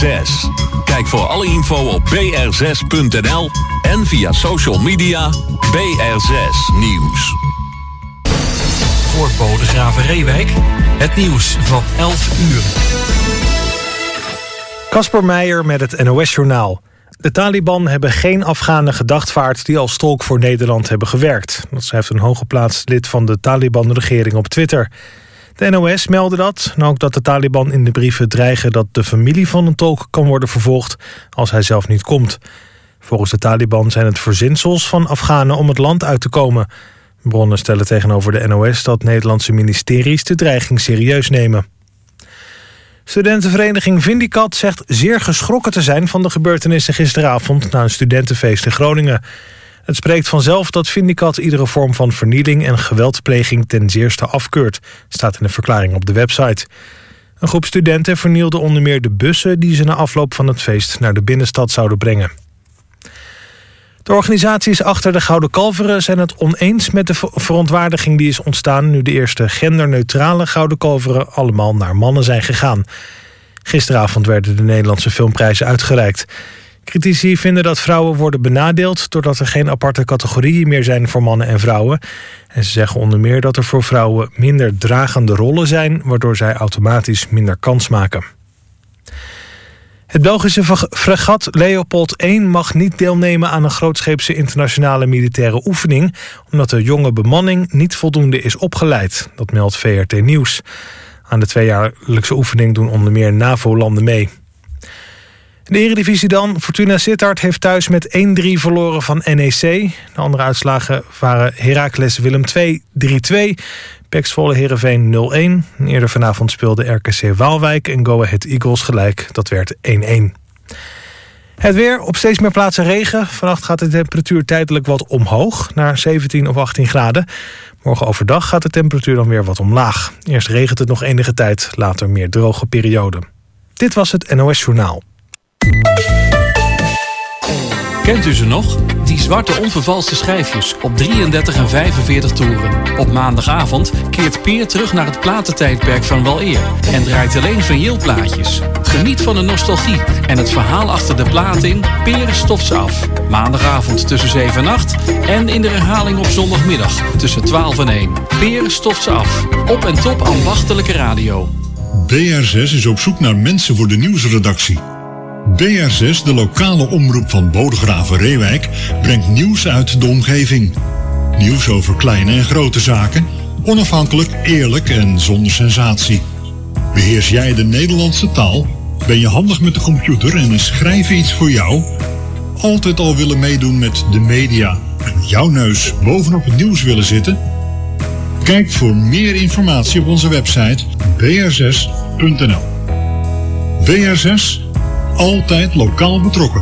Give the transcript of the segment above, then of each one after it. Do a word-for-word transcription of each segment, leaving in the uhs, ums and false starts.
zes. Kijk voor alle info op b r zes punt n l en via social media B R zes Nieuws. Voor Bodegraven Reewijk, het nieuws van elf uur. Casper Meijer met het N O S-journaal. De Taliban hebben geen Afghanen gedachtvaard die als tolk voor Nederland hebben gewerkt. Dat schrijft een hooggeplaatst lid van de Taliban-regering op Twitter. De N O S meldde dat, en ook dat de Taliban in de brieven dreigen dat de familie van een tolk kan worden vervolgd als hij zelf niet komt. Volgens de Taliban zijn het verzinsels van Afghanen om het land uit te komen. Bronnen stellen tegenover de N O S dat Nederlandse ministeries de dreiging serieus nemen. Studentenvereniging Vindicat zegt zeer geschrokken te zijn van de gebeurtenissen gisteravond na een studentenfeest in Groningen. Het spreekt vanzelf dat Vindicat iedere vorm van vernieling en geweldpleging ten zeerste afkeurt, staat in een verklaring op de website. Een groep studenten vernielde onder meer de bussen die ze na afloop van het feest naar de binnenstad zouden brengen. De organisaties achter de Gouden Kalveren zijn het oneens met de verontwaardiging die is ontstaan nu de eerste genderneutrale Gouden Kalveren allemaal naar mannen zijn gegaan. Gisteravond werden de Nederlandse filmprijzen uitgereikt. Critici vinden dat vrouwen worden benadeeld doordat er geen aparte categorieën meer zijn voor mannen en vrouwen. En ze zeggen onder meer dat er voor vrouwen minder dragende rollen zijn, waardoor zij automatisch minder kans maken. Het Belgische fregat Leopold één mag niet deelnemen aan een grootscheepse internationale militaire oefening, omdat de jonge bemanning niet voldoende is opgeleid. Dat meldt V R T Nieuws. Aan de tweejaarlijkse oefening doen onder meer NAVO-landen mee. De Eredivisie dan. Fortuna Sittard heeft thuis met één drie verloren van N E C. De andere uitslagen waren Heracles Willem twee drie twee... P E C Zwolle Heerenveen nul een. Eerder vanavond speelden R K C Waalwijk en Go Ahead Eagles gelijk. Dat werd één een. Het weer, op steeds meer plaatsen regen. Vannacht gaat de temperatuur tijdelijk wat omhoog, naar zeventien of achttien graden. Morgen overdag gaat de temperatuur dan weer wat omlaag. Eerst regent het nog enige tijd, later meer droge perioden. Dit was het N O S-journaal. Kent u ze nog? Die zwarte onvervalste schijfjes op drieëndertig en vijfenveertig toeren. Op maandagavond keert Peer terug naar het platentijdperk van weleer en draait alleen vinylplaatjes. Geniet van de nostalgie en het verhaal achter de plaat in Peer stoft ze af. Maandagavond tussen zeven en acht en in de herhaling op zondagmiddag tussen twaalf en één. Peer stoft ze af. Op en top ambachtelijke radio. B R zes is op zoek naar mensen voor de nieuwsredactie. B R zes, de lokale omroep van Bodegraven-Reewijk, brengt nieuws uit de omgeving. Nieuws over kleine en grote zaken, onafhankelijk, eerlijk en zonder sensatie. Beheers jij de Nederlandse taal? Ben je handig met de computer en is schrijven iets voor jou? Altijd al willen meedoen met de media en jouw neus bovenop het nieuws willen zitten? Kijk voor meer informatie op onze website b r zes punt n l. B R zes, altijd lokaal betrokken.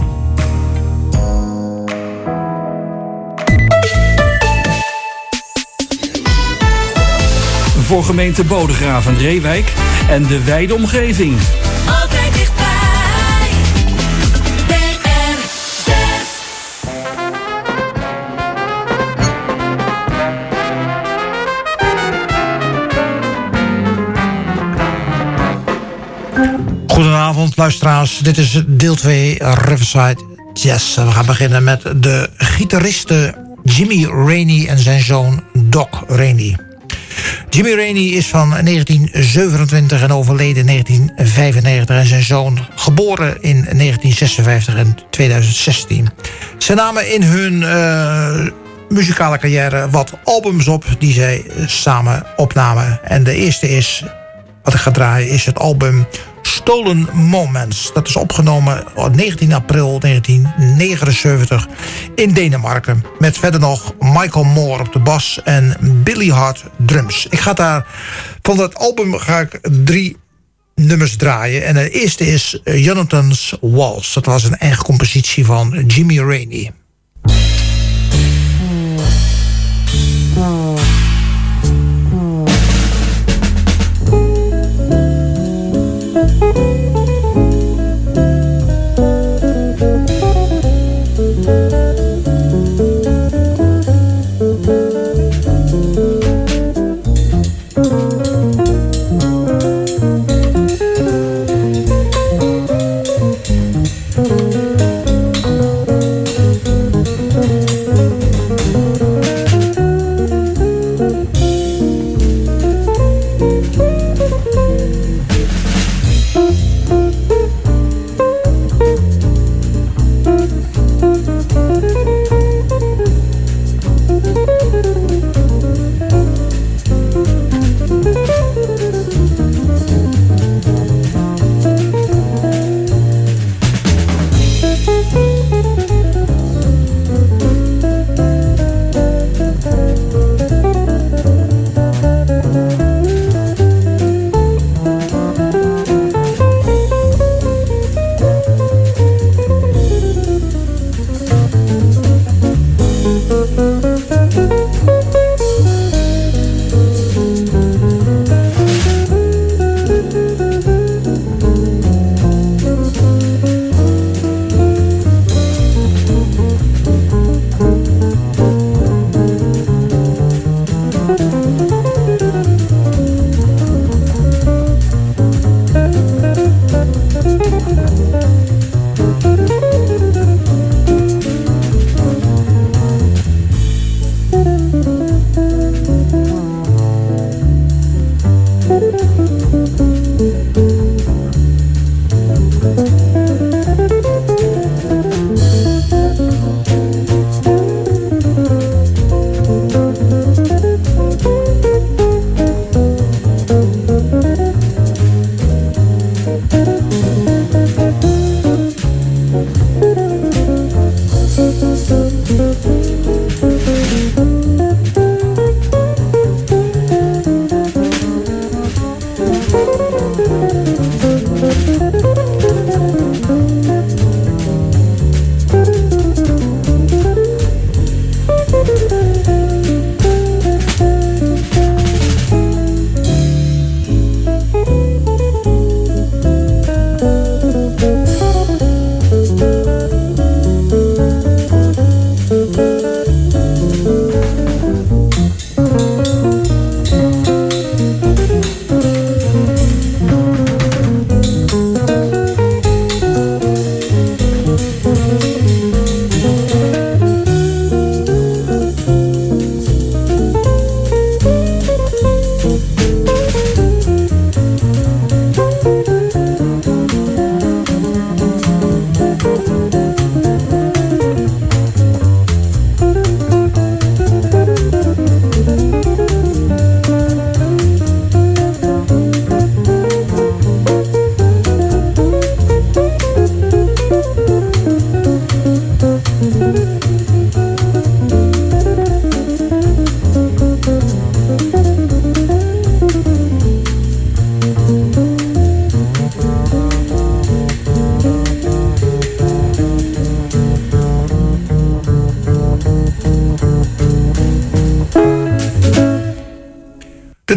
Voor gemeente Bodegraven-Reewijk en de wijde omgeving. Altijd dichtbij. B R zes. Goedenavond luisteraars, dit is deel twee Riverside Jazz. We gaan beginnen met de gitaristen Jimmy Rainey en zijn zoon Doc Rainey. Jimmy Rainey is van negentien zevenentwintig en overleden in negentien vijfennegentig... en zijn zoon geboren in negentien zesenvijftig en tweeduizend zestien. Ze namen in hun uh, muzikale carrière wat albums op die zij samen opnamen. En de eerste is, wat ik ga draaien, is het album Stolen Moments. Dat is opgenomen op negentien april negentien negenenzeventig in Denemarken. Met verder nog Michael Moore op de bas en Billy Hart drums. Ik ga daar, van dat album ga ik drie nummers draaien. En de eerste is Jonathan's Waltz. Dat was een eigen compositie van Jimmy Rainey.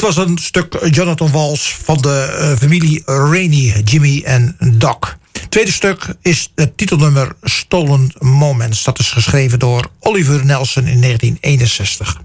was een stuk Jonathan Walsh van de uh, familie Rainey, Jimmy en Doc. Het tweede stuk is het titelnummer Stolen Moments. Dat is geschreven door Oliver Nelson in negentien eenenzestig.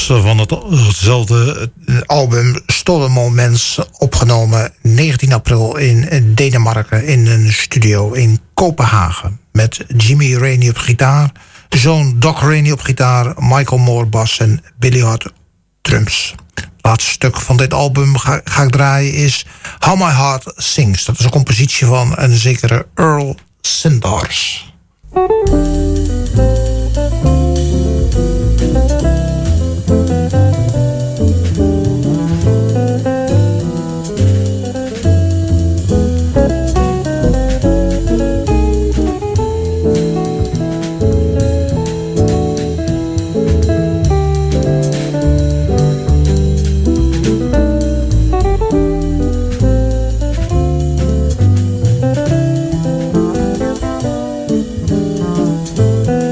was van hetzelfde album Stolen Moments, opgenomen negentien april in Denemarken in een studio in Kopenhagen. Met Jimmy Raney op gitaar, zoon Doc Raney op gitaar, Michael Moore bas en Billy Hart drums. Het laatste stuk van dit album ga, ga ik draaien is How My Heart Sings. Dat is een compositie van een zekere Earl Sindars. Thank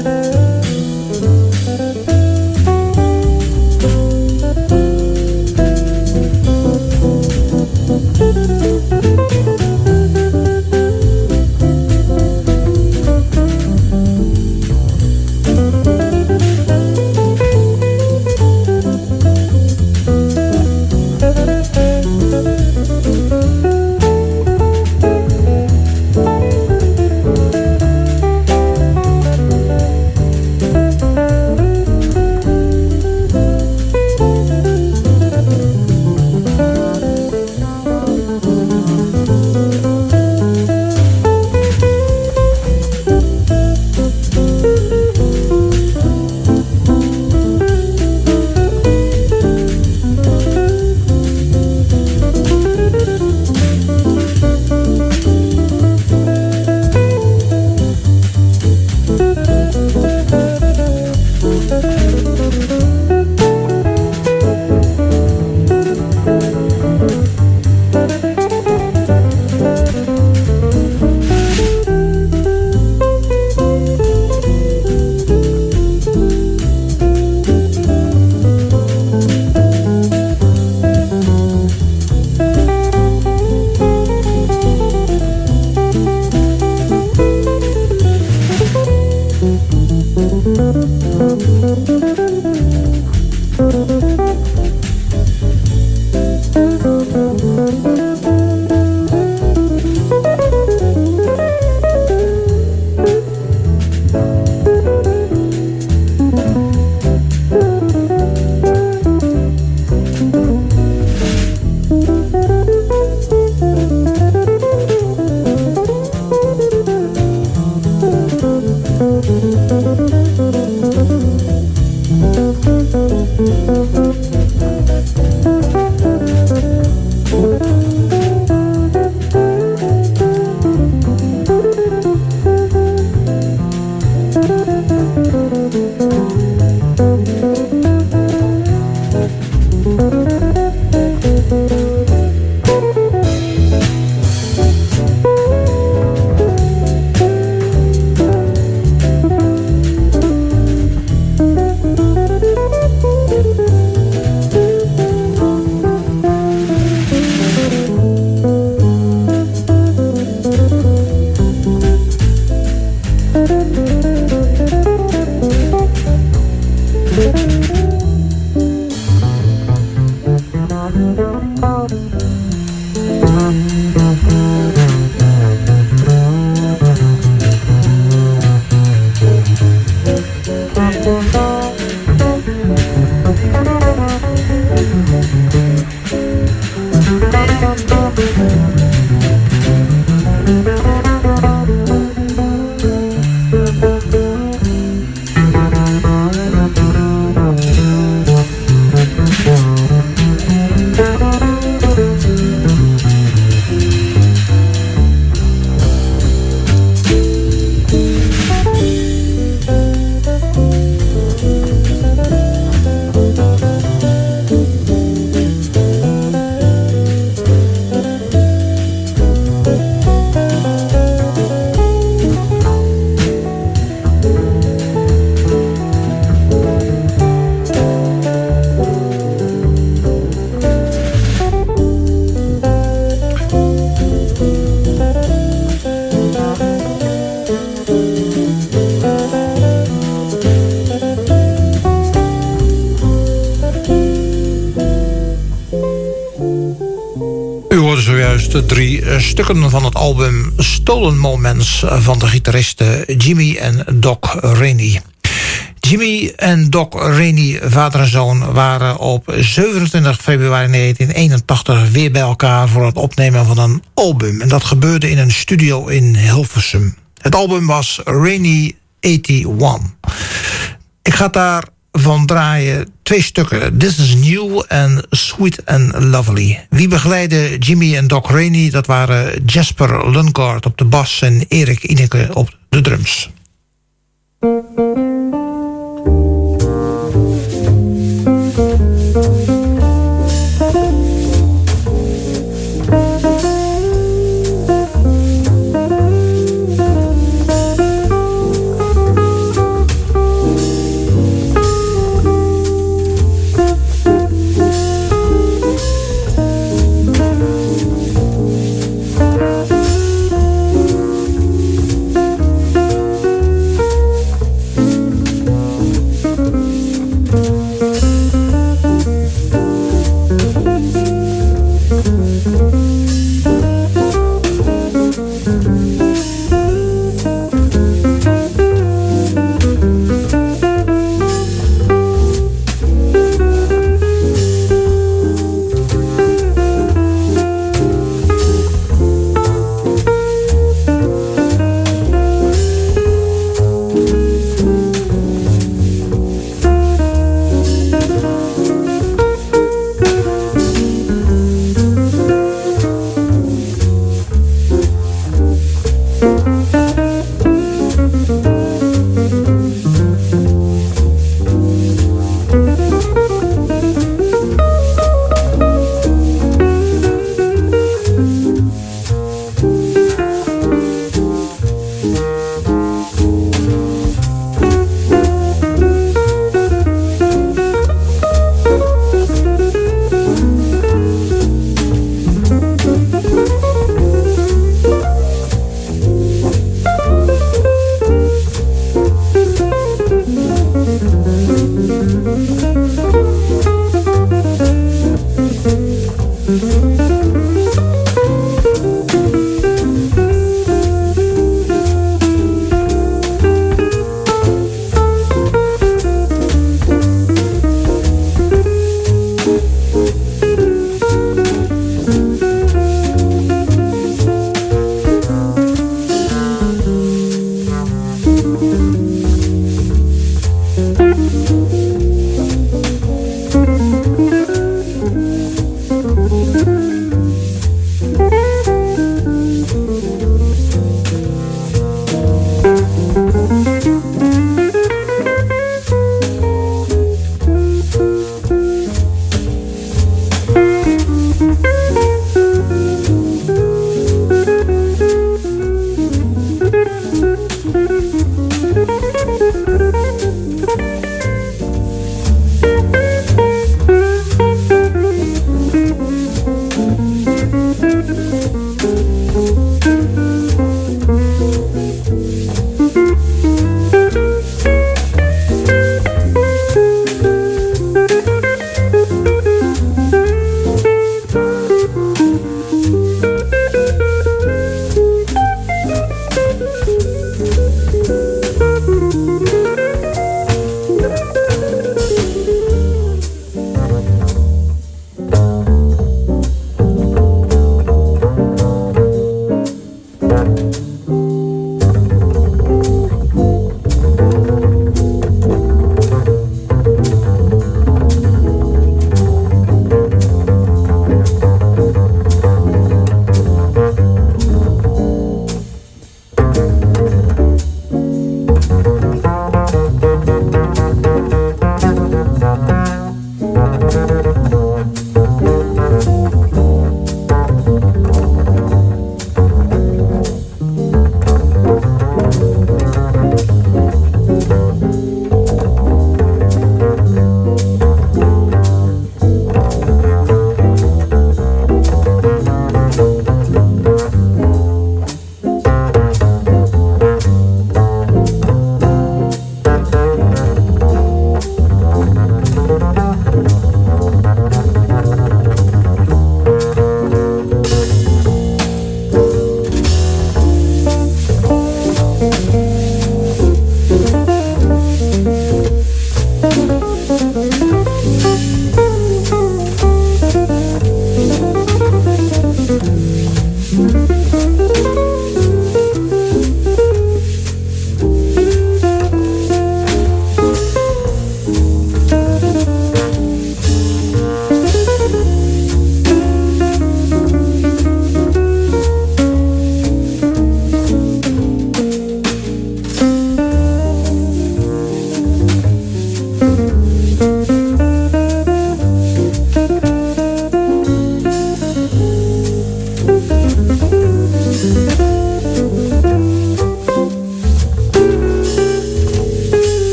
eerste drie stukken van het album Stolen Moments van de gitaristen Jimmy en Doc Rainey. Jimmy en Doc Rainey, vader en zoon, waren op zevenentwintig februari negentien eenentachtig weer bij elkaar voor het opnemen van een album. En dat gebeurde in een studio in Hilversum. Het album was Rainey eenennegentig. Ik ga daarvan draaien twee stukken. This is New en Sweet and Lovely. Wie begeleidde Jimmy en Doc Rainey? Dat waren Jasper Lundgaard op de bas en Erik Ineke op de drums.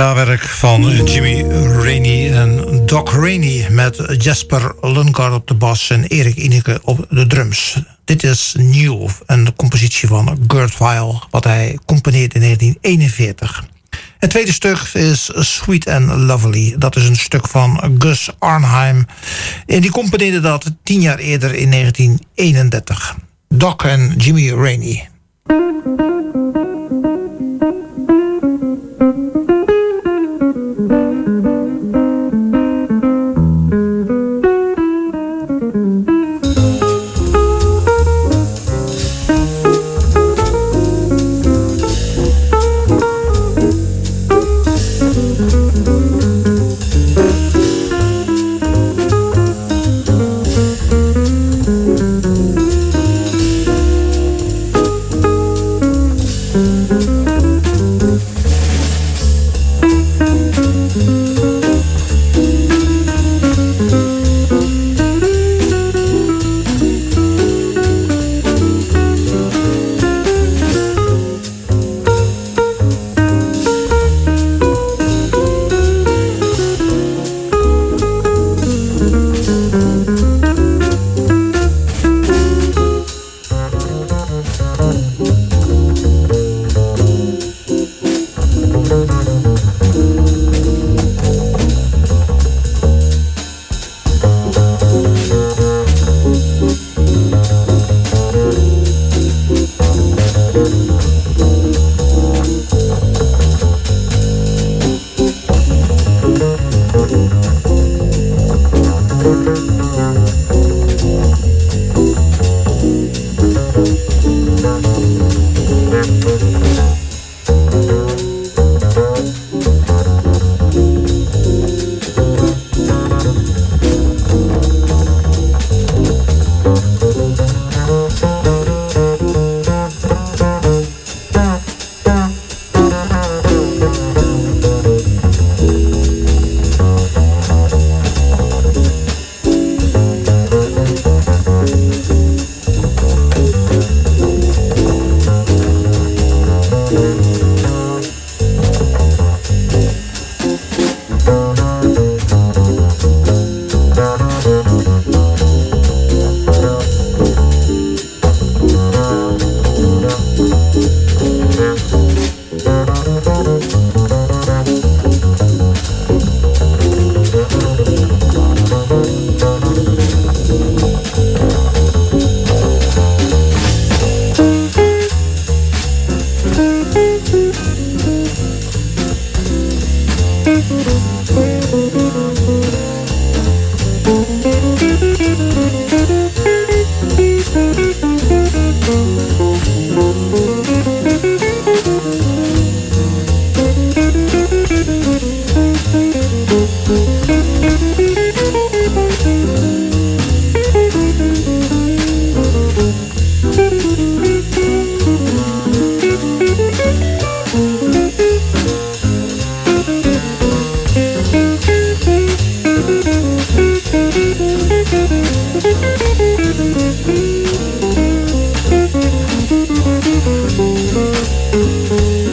Gitaarwerk van Jimmy Rainey en Doc Rainey met Jasper Lundgaard op de bas en Erik Ineke op de drums. Dit is New, een compositie van Gert Weil, wat hij componeerde in negentien eenenveertig. Het tweede stuk is Sweet and Lovely. Dat is een stuk van Gus Arnheim. En die componeerde dat tien jaar eerder in negentien eenendertig. Doc en Jimmy Rainey.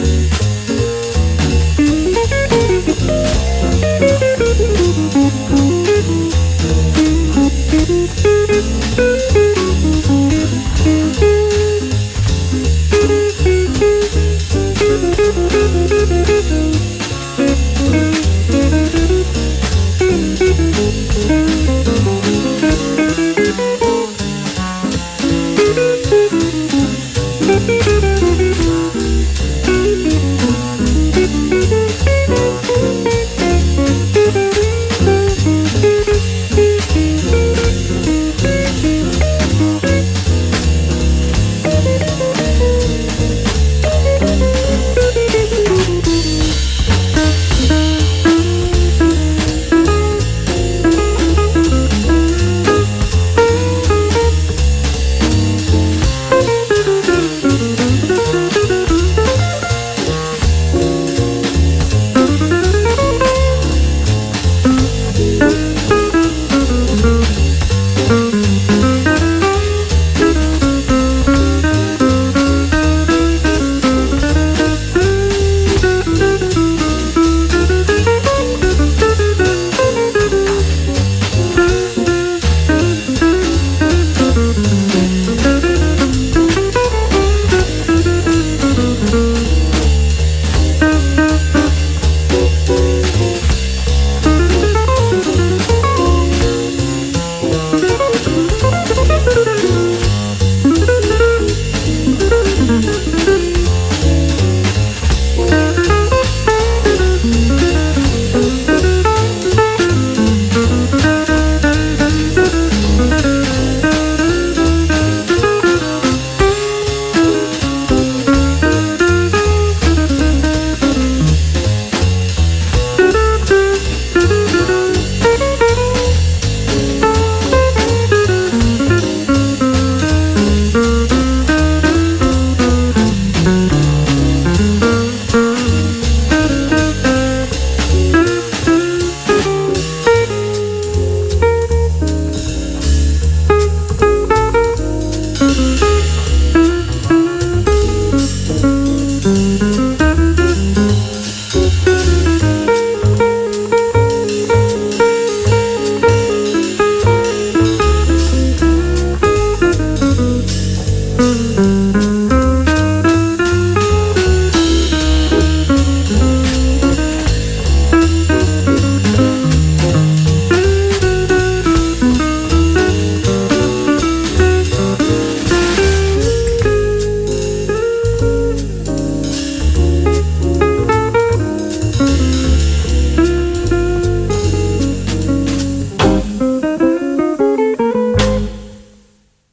Thank you.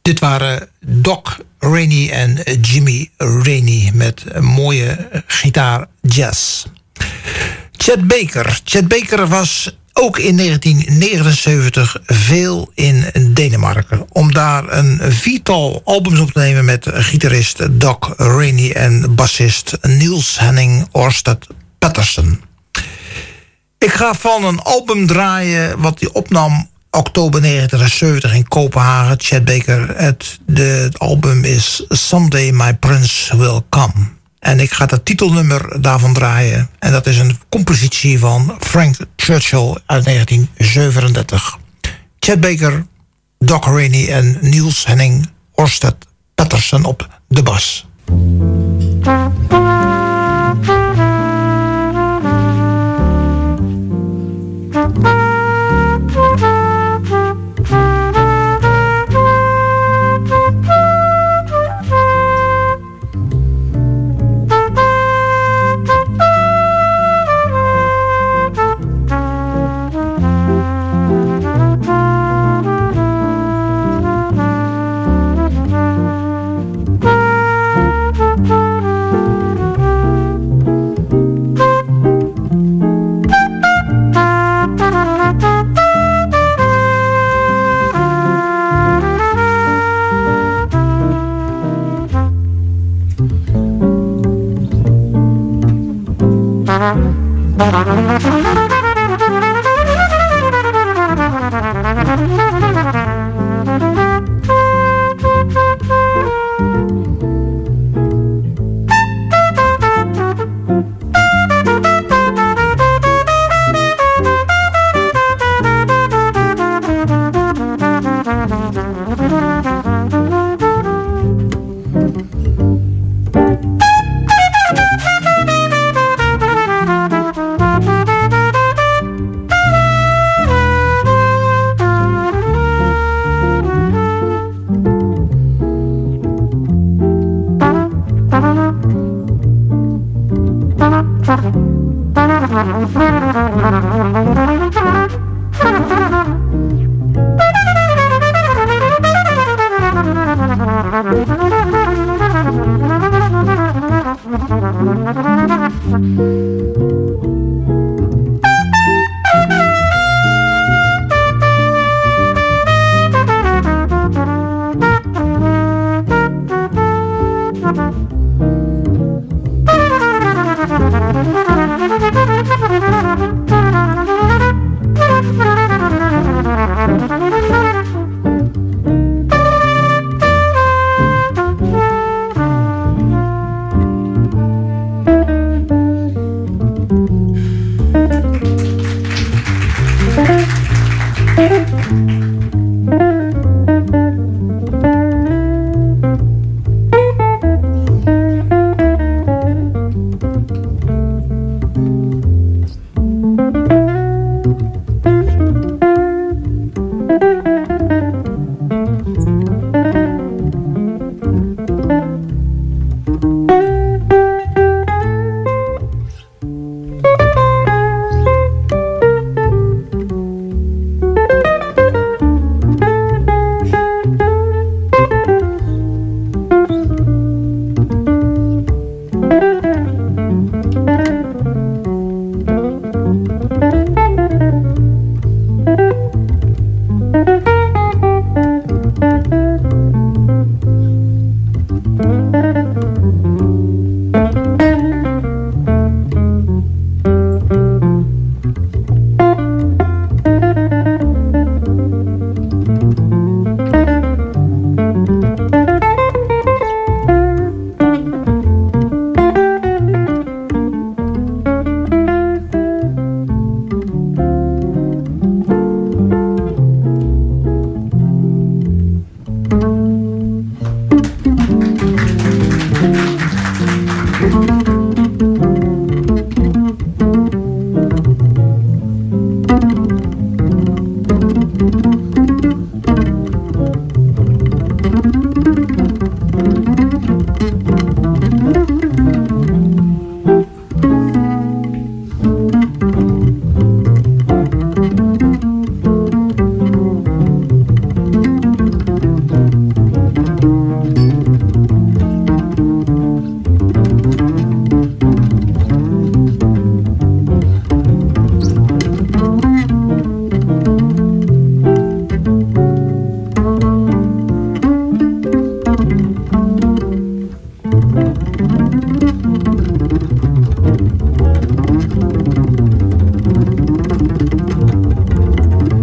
Dit waren Doc Rainey en Jimmy Rainey met een mooie gitaar jazz. Chet Baker. Chet Baker was ook in negentien negenenzeventig veel in Denemarken, om daar een viertal albums op te nemen met gitarist Doc Rainey en bassist Niels Henning Orsted Patterson. Ik ga van een album draaien wat hij opnam oktober negentien zeventig in Kopenhagen, Chet Baker. Het, de, het album is Someday My Prince Will Come. En ik ga het titelnummer daarvan draaien. En dat is een compositie van Frank Churchill uit negentien zevenendertig. Chet Baker, Doc Rainey en Niels Henning Orsted Patterson op de bas.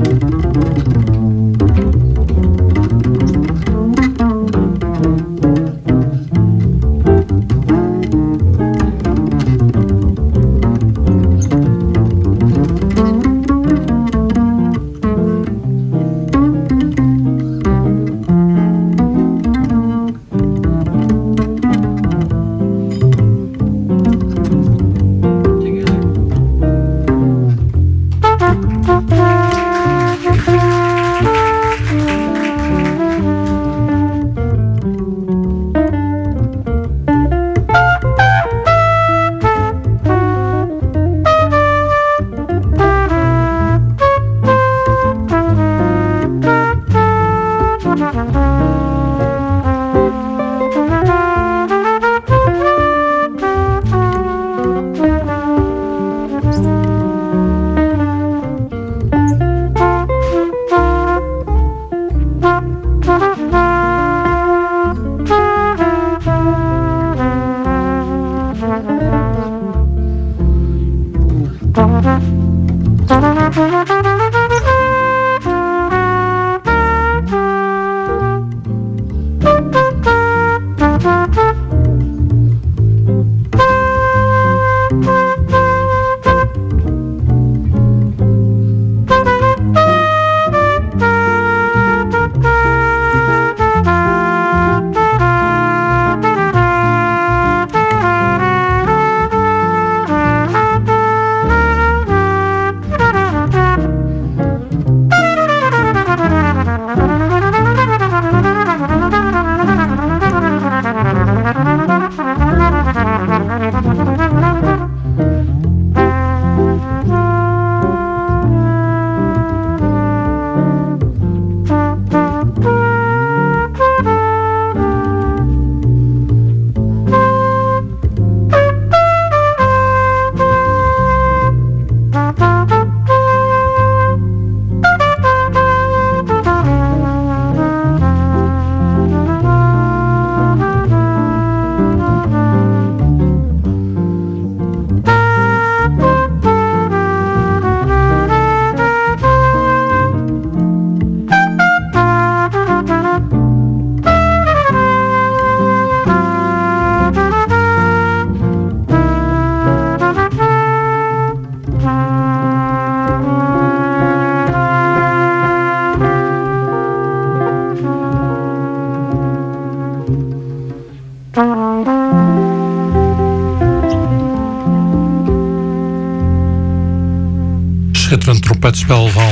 Schitterend trompetspel van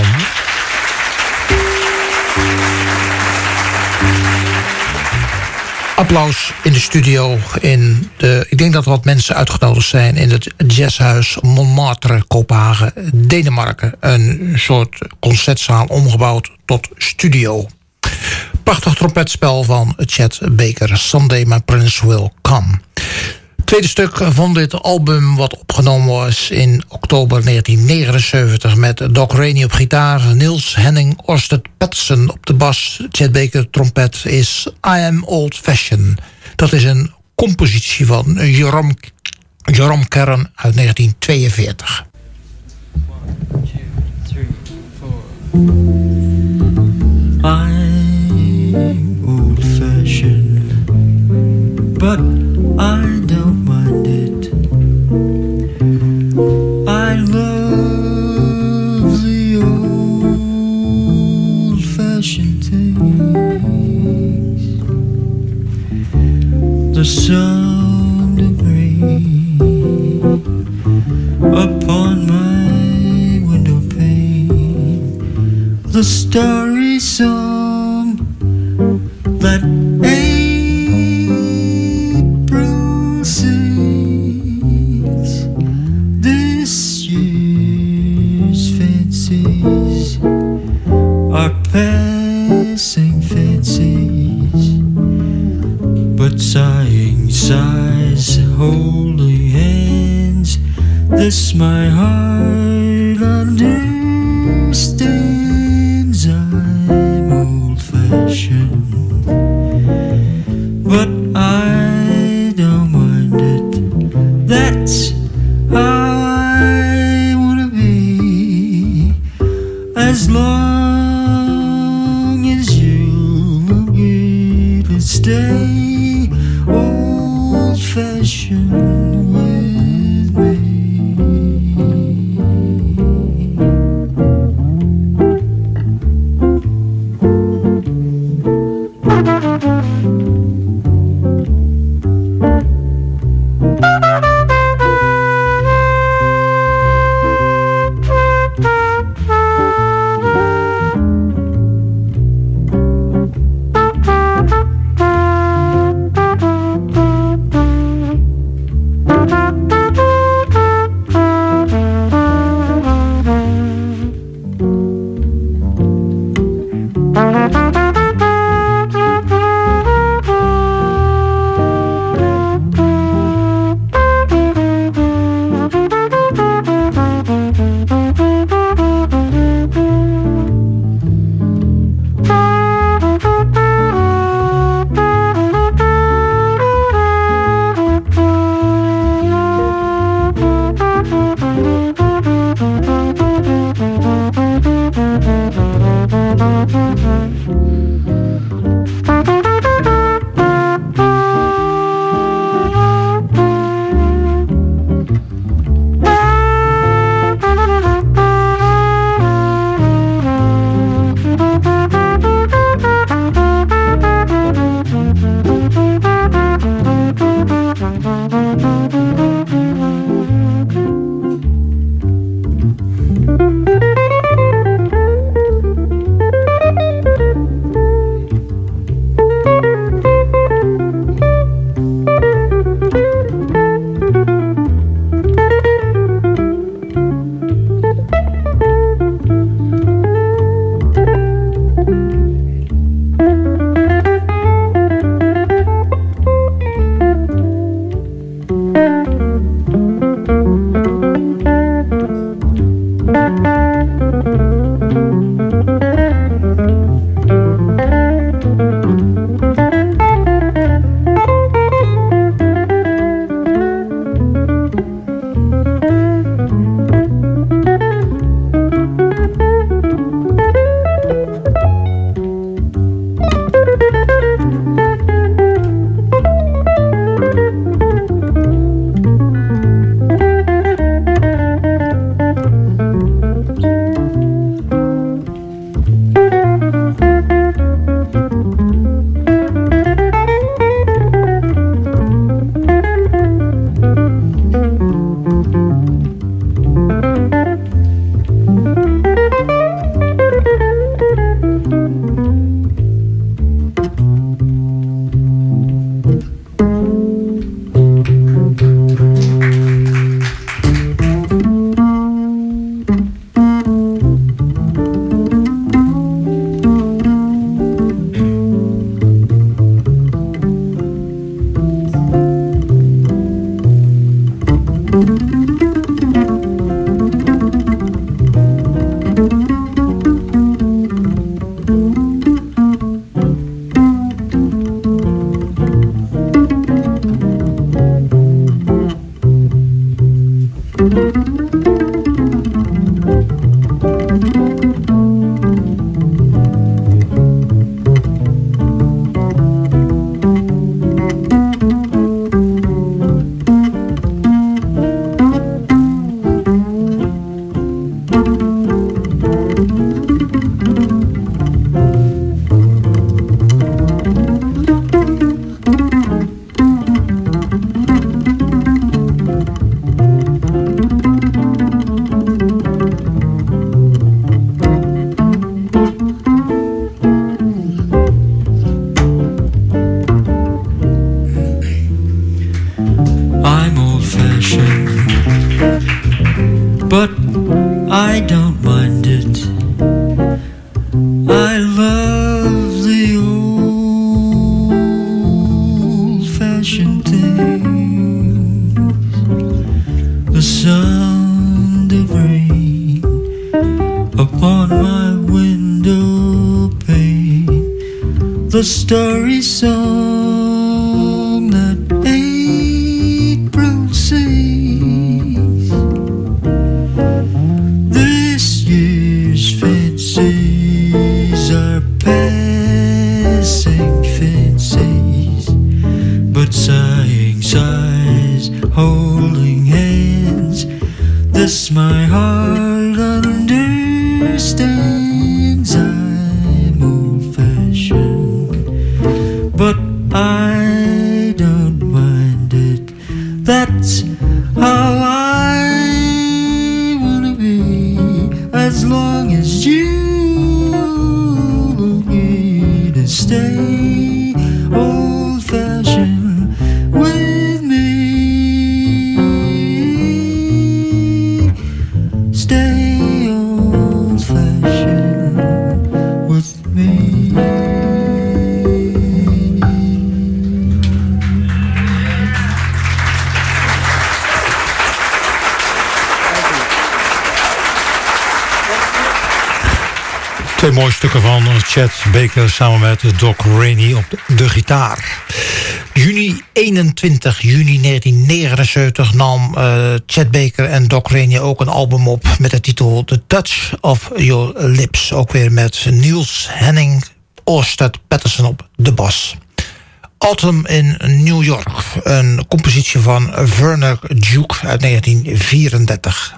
applaus in de studio. In de, ik denk dat er wat mensen uitgenodigd zijn in het jazzhuis Montmartre, Kopenhagen, Denemarken. Een soort concertzaal omgebouwd tot studio. Prachtig trompetspel van Chet Baker, Someday My Prince Will Come. Tweede stuk van dit album, wat opgenomen was in oktober negentien negenenzeventig... met Doc Rainey op gitaar, Niels Henning Orsted Patterson op de bas, Chet Baker trompet, is I Am Old Fashioned. Dat is een compositie van Jerome, Jerome Kern uit negentien tweeënveertig. One, two, three, four. I'm old-fashioned, but I don't mind it. I love the old-fashioned things, the sound of rain upon my window pane, the starry song that April sings. This year's fancies are passing fancies, but sighing sighs, holding hands, this my heart understands. I'm old-fashioned, but I don't mind it. That's how I wanna be, as long stay old-fashioned with me. The story song that April sings. This year's fancies are passing fancies. Twee mooie stukken van Chet Baker samen met Doc Rainey op de, de gitaar. Juni eenentwintig juni negentien negenenzeventig nam uh, Chet Baker en Doc Rainey ook een album op met de titel The Touch of Your Lips. Ook weer met Niels Henning, Orsted Patterson op de bas. Autumn in New York, een compositie van Werner Duke uit negentien vierendertig.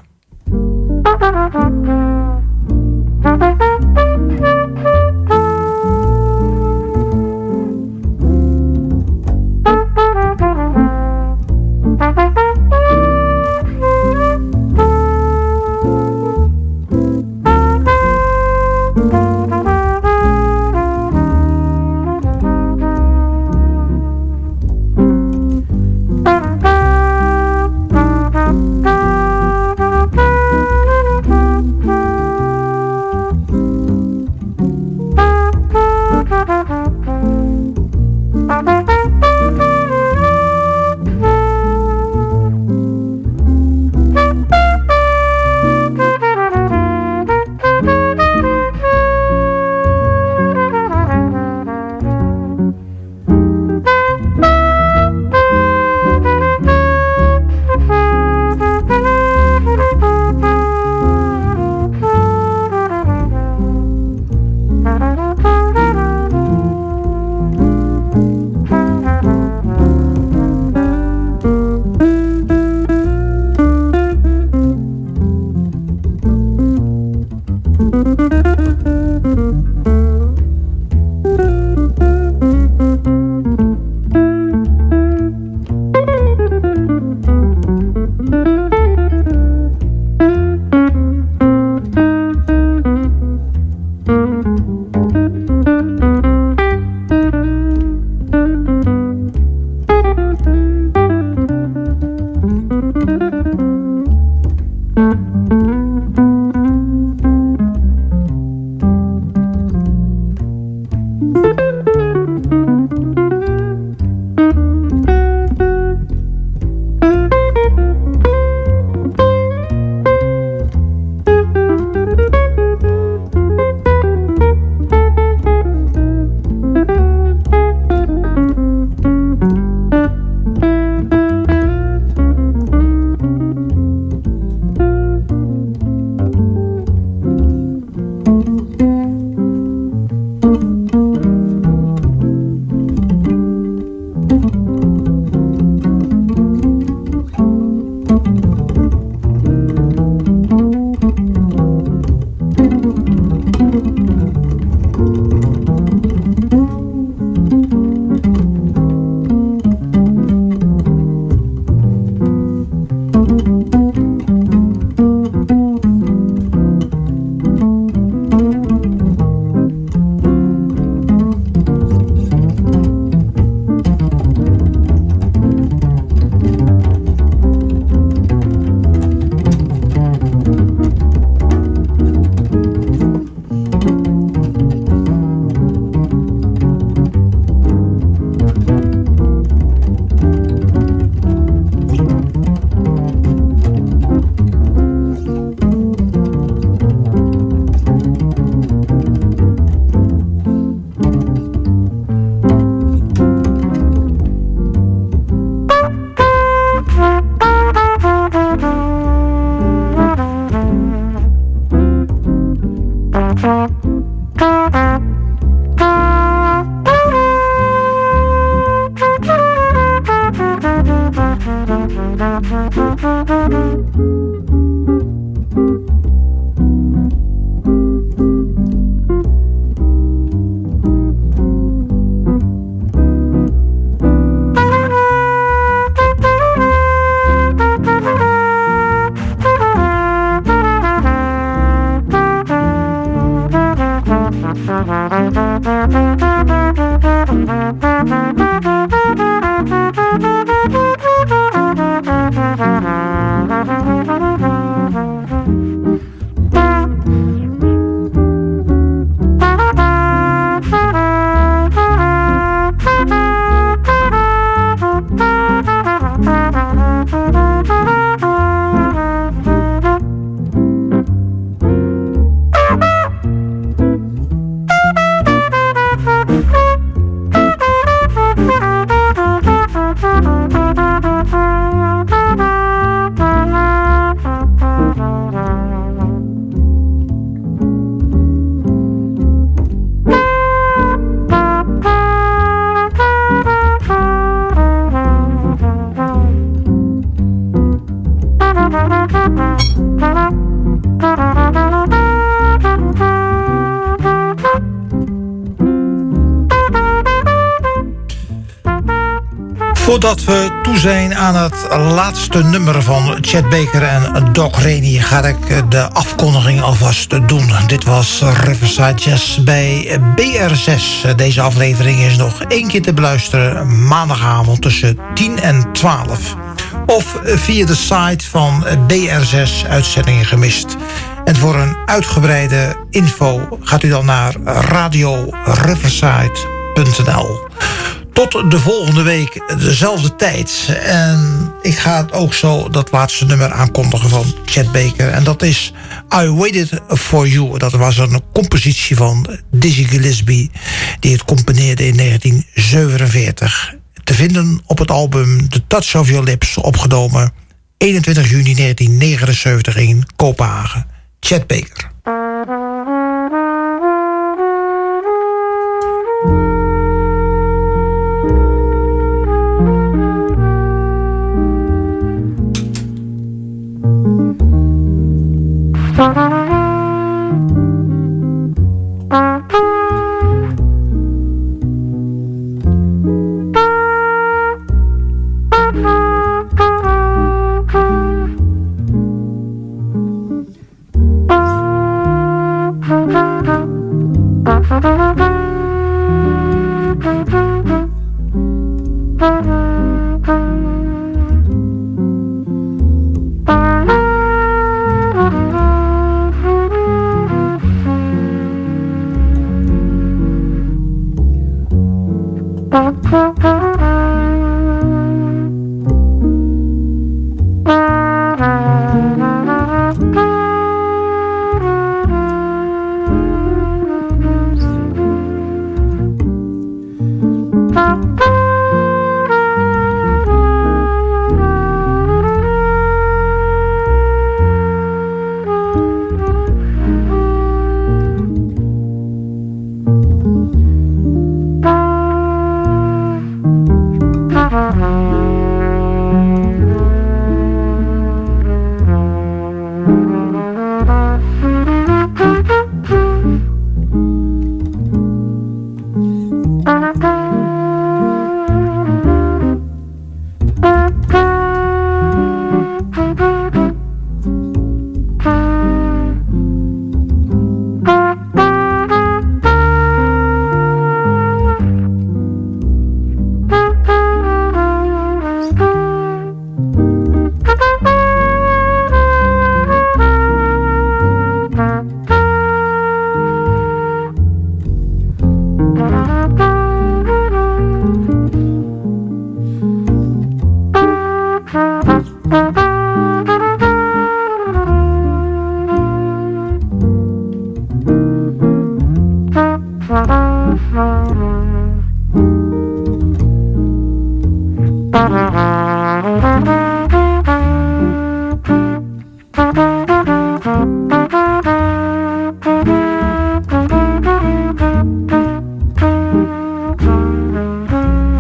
Voordat we toe zijn aan het laatste nummer van Chet Baker en Doc Rainey, ga ik de afkondiging alvast doen. Dit was Riverside Jazz bij B R zes. Deze aflevering is nog één keer te beluisteren maandagavond tussen tien en twaalf. Of via de site van B R zes Uitzendingen Gemist. En voor een uitgebreide info gaat u dan naar radio riverside punt n l. Tot de volgende week, dezelfde tijd. En ik ga het ook zo dat laatste nummer aankondigen van Chet Baker. En dat is I Waited For You. Dat was een compositie van Dizzy Gillespie, die het componeerde in negentien zevenenveertig. Te vinden op het album The Touch of Your Lips, opgenomen eenentwintig juni negentien negenenzeventig in Kopenhagen. Chet Baker.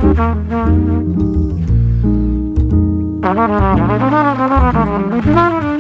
Thank you.